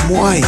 Muay.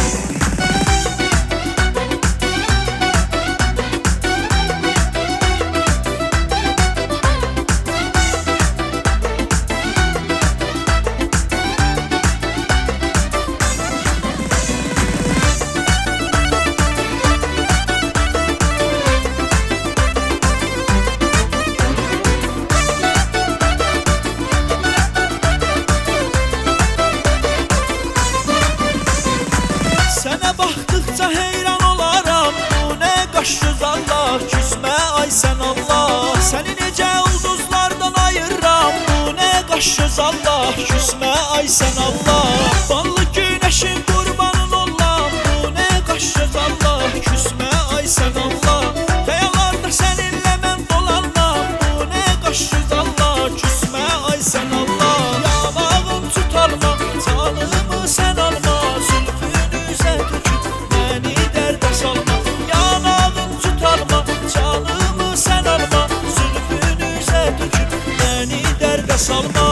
Sənə baxdıqca heyran olaram, bu nə qaş göz Allah, küsmə ay sən Allah. Səni necə ulduzlardan ayırram, bu nə qaş göz Allah, küsmə ay sən Allah. Ballı günəşin qurbanın olam, bu nə qaş göz Allah, küsmə ay sən Allah. Qayalarda səninlə mən dolanam, bu nə qaş göz Allah, küsmə ay sən Allah. Yanağım tutarma, canımı sən alma, zülfünüzə töküb məni dərdə salma. Yanağım tutarma, canımı sən alma, zülfünüzə töküb məni dərdə salma.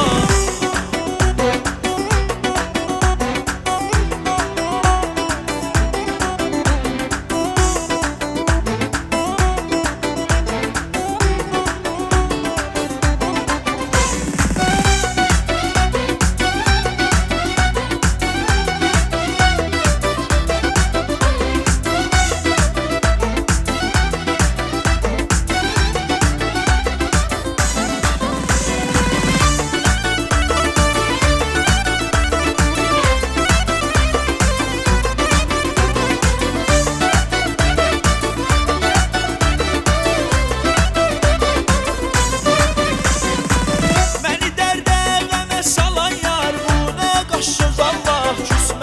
Məni dərdə qəmə salan yar, bu nə qaş göz Allah, küsmə